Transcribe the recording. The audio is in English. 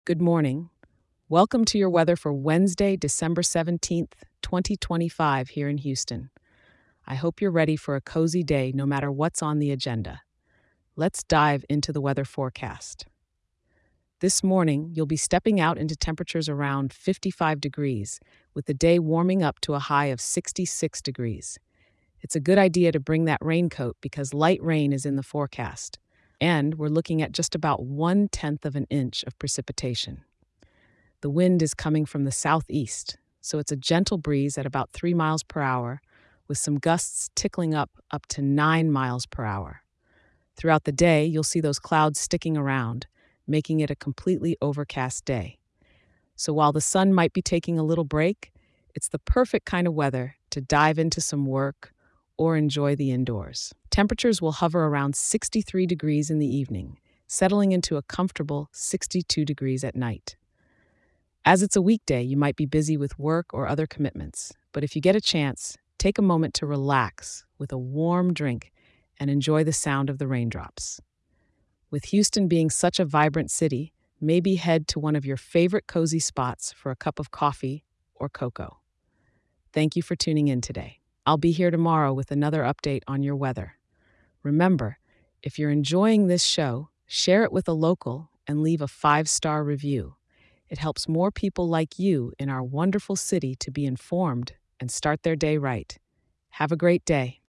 Good morning. Welcome to your weather for Wednesday, December 17th, 2025, here in Houston. I hope you're ready for a cozy day no matter what's on the agenda. Let's dive into the weather forecast. This morning, you'll be stepping out into temperatures around 55 degrees, with the day warming up to a high of 66 degrees. It's a good idea to bring that raincoat because light rain is in the forecast, and we're looking at just about 1/10 of an inch of precipitation. The wind is coming from the southeast, so it's a gentle breeze at about 3 miles per hour, with some gusts tickling up to 9 miles per hour. Throughout the day, you'll see those clouds sticking around, making it a completely overcast day. So while the sun might be taking a little break, it's the perfect kind of weather to dive into some work or enjoy the indoors. Temperatures will hover around 63 degrees in the evening, settling into a comfortable 62 degrees at night. As it's a weekday, you might be busy with work or other commitments, but if you get a chance, take a moment to relax with a warm drink and enjoy the sound of the raindrops. With Houston being such a vibrant city, maybe head to one of your favorite cozy spots for a cup of coffee or cocoa. Thank you for tuning in today. I'll be here tomorrow with another update on your weather. Remember, if you're enjoying this show, share it with a local and leave a 5-star review. It helps more people like you in our wonderful city to be informed and start their day right. Have a great day.